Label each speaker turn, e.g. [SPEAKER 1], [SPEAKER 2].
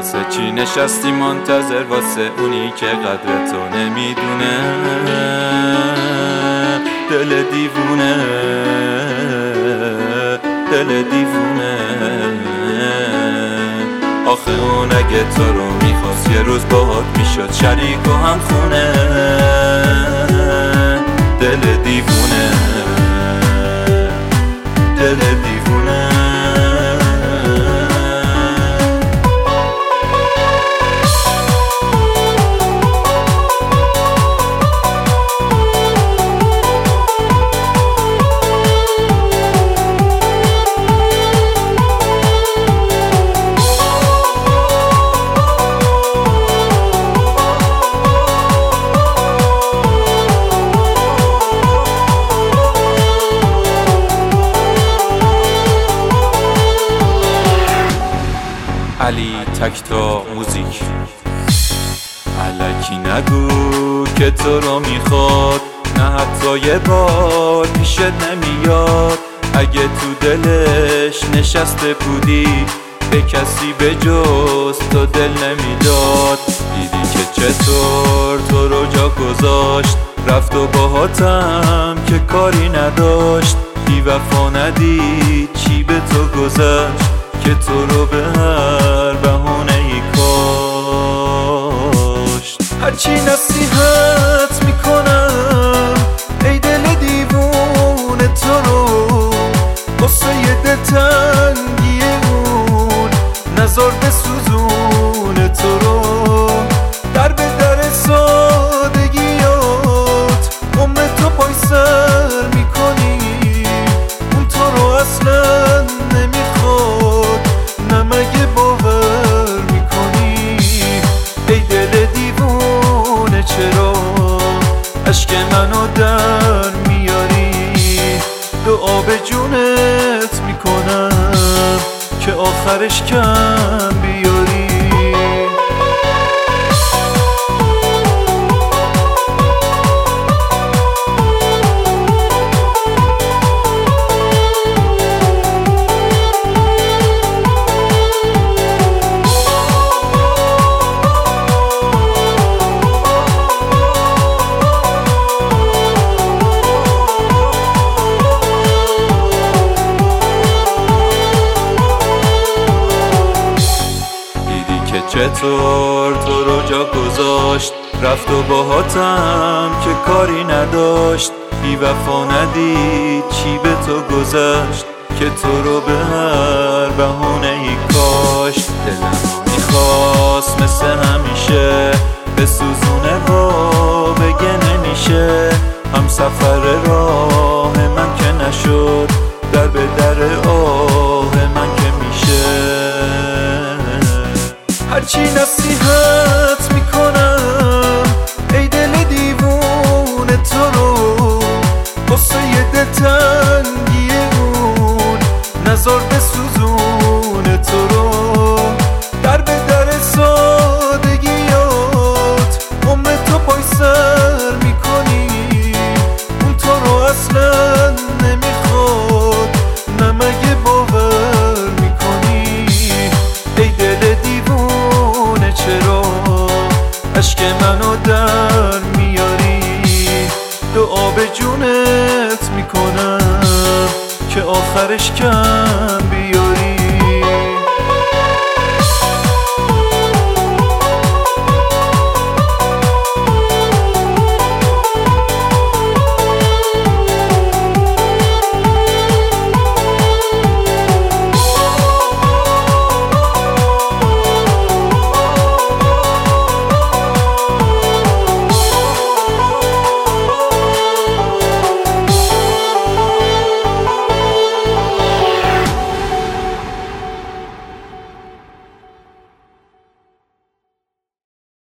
[SPEAKER 1] واسه چی نشستی منتظر، واسه اونی که قدر تو نمیدونه. دل دیوونه، دل دیوونه. آخه اون اگه تو رو میخواست یه روز باهات میشد شریک و هم خونه. دل دیوونه، دل دیوونه. علی تکتا موزیک. الکی نگو که تو رو میخواد، نه حتی یه بار پیشت نمیاد. اگه تو دلش نشسته بودی به کسی به جز تو دل نمیداد. دیدی که چطور تو رو جا گذاشت، رفت و باهاتم که کاری نداشت. بی وفا ندید چی به تو گذشت، که تو رو به هر بهونه‌ای کاشت. هرچی نصیحت میکنم ای دل دیوونه تو رو، واسه یه دلتنگی اون نزار بسوزونه تو رو. در به در سادگیات عمر تو پای سر میکنی، اون تو رو اصلا نمیخواد، نمگه باور میکنی. ای دل دیوونه چرا عشق منو در میاری، دعا به جونت میکنم که آخرش کم بیاری. چطور تو رو جا گذاشت، رفت و باهاتم که کاری نداشت. بی وفا ندید چی به تو گذشت، که تو رو به هر بهونه‌ای کاشت. دلم میخواست مثل همیشه به سوزونه و بگه نمیشه. هم سفر راه من که نشد، در به در آه من که میشه. هرچی نصیحت میکنم ای دل دیوونه تو رو، واسه یه دلتنگی اون نزار بسوزونه تو رو. در به در سادگیات عمر تو پای سر میکنی، اون تو رو اصلا نمیخواد، نمگه باور میکنی. ای دل دیوونه چرا عشق منو در میاری، دعا به جونت میکنم که آخرش کم